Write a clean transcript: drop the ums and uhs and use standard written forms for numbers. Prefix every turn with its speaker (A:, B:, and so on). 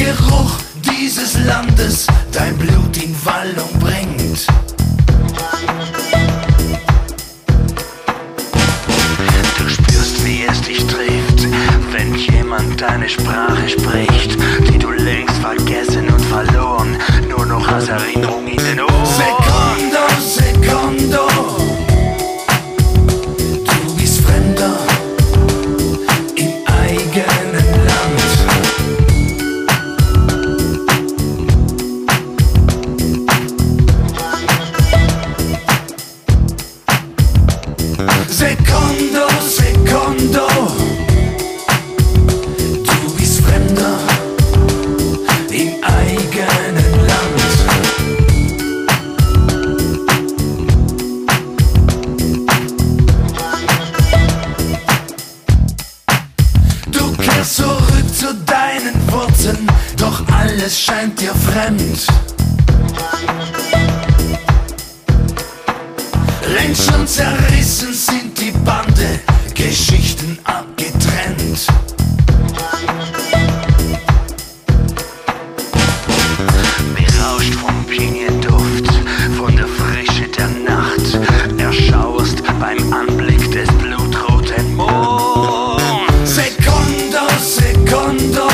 A: Geruch dieses Landes dein Blut in Wallung bringt. Du spürst, wie es dich trifft, wenn jemand deine Sprache spricht, die du längst vergessen und verloren, nur noch als Erinnerung in den Ohren. Secondo, secondo, du bist Fremder im eigenen Land. Secondo, secondo, du bist Fremder im eigenen Land. Du kehrst zurück zu deinen Wurzeln, doch alles scheint dir fremd. Längst schon zerrissen sind die Bande, Geschichten abgetrennt. Berauscht vom Pinienduft, von der Frische der Nacht, erschaust beim Anblick des blutroten Monds. Secondo, secondo,